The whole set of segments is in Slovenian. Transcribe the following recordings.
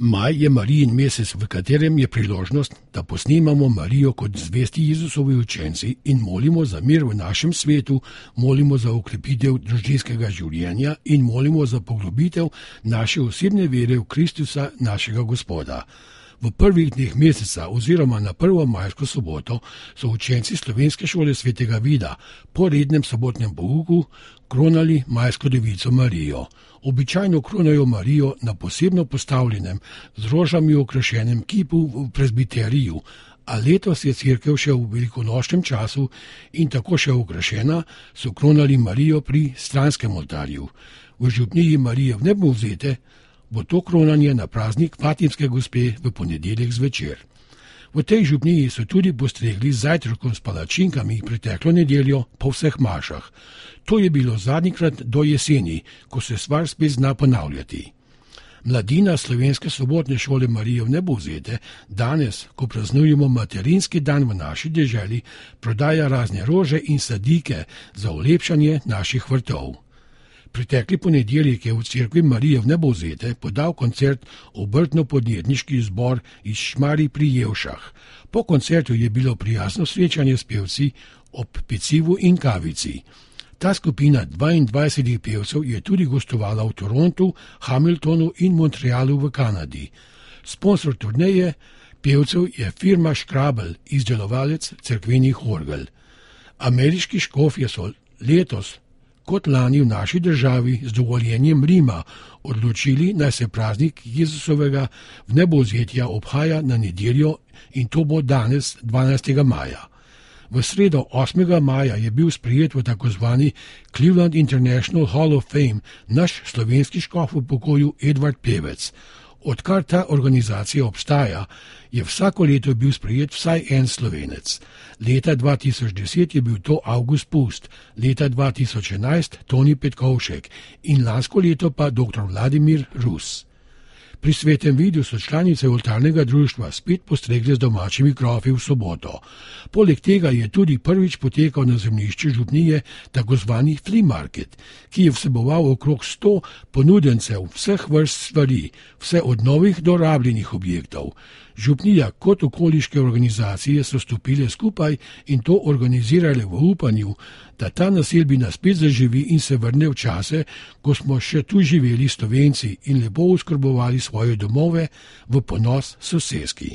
Maj je Marijin mesec, v katerem je priložnost, da posnemamo Marijo kot zvesti Jezusovi učenci in molimo za mir v našem svetu, molimo za okrepitev družinskega življenja in molimo za poglobitev naše osebne vere v Kristusa, našega Gospoda. V prvih dneh meseca oziroma na prvo majsko soboto so učenci slovenske šole svetega Vida po rednem sobotnem pouku kronali majsko devico Marijo. Običajno kronajo Marijo na posebno postavljenem, z rožami okrašenem kipu v prezbiteriju, a letos je cerkev še v velikonočnem času in tako še okrašena, so kronali Marijo pri stranskem oltarju. V župniji Marije Vnebovzete bo to kronanje na praznik Fatimske gospe v ponedeljek zvečer. V tej župniji so tudi postregli z zajtrkom s palačinkami preteklo nedeljo po vseh mašah. To je bilo zadnjikrat do jeseni, ko se stvar spet zna ponavljati. Mladina slovenske sobotne šole Marije Vnebovzete danes, ko praznujemo materinski dan v naši deželi, prodaja razne rože in sadike za olepšanje naših vrtov. Pretekli ponedeljek je v cerkvi Marije Vnebovzete podal koncert obrtno-podjetniški zbor iz Šmarij pri Jelšah. Po koncertu je bilo prijazno srečanje s pevci ob pecivu in kavici. Ta skupina 22 pevcev je tudi gostovala v Torontu, Hamiltonu in Montrealu v Kanadi. Sponsor turneje pevcev je firma Škrabel, izdelovalec cerkvenih orgel. Ameriški škofje so letos kot lani v naši državi z dovoljenjem Rima odločili, naj se praznik Jezusovega Vnebovzetja obhaja na nedeljo in to bo danes 12. maja. V sredo 8. maja je bil sprejet v takozvani Cleveland International Hall of Fame naš slovenski škof v pokoju Edvard Pevec. Odkar ta organizacija obstaja, je vsako leto bil sprejet vsaj en Slovenec. Leta 2010 je bil to Avgust Pust, leta 2011 Toni Petkovšek in lansko leto pa dr. Vladimir Rus. Pri Svetem Vidu so članice oltarnega društva spet postregle z domačimi krofi v soboto. Poleg tega je tudi prvič potekal na zemljišču župnije takozvani flea market, ki je vseboval okrog 100 ponudencev vseh vrst stvari, vse od novih do rabljenih objektov. Župnija kot okoliške organizacije so stopile skupaj in to organizirale v upanju, da ta naselbina spet zaživi in se vrne v čase, ko smo še tu živeli Slovenci in lepo oskrbovali svoje domove v ponos soseski.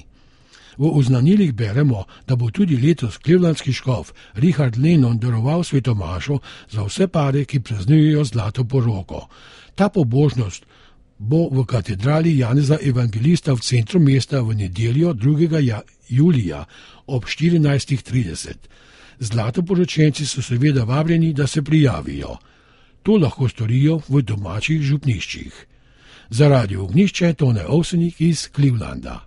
V oznanilih beremo, da bo tudi letos clevelandski škof Richard Lennon daroval svetomašo za vse pare, ki praznujejo zlato poroko. Ta pobožnost bo v katedrali Janeza Evangelista v centru mesta v nedeljo 2. julija ob 14:30. Zlatoporočenci so seveda vabljeni, da se prijavijo. To lahko storijo v domačih župniščih. Za Radio Ognjišče Tone Ovsenik iz Clevelanda.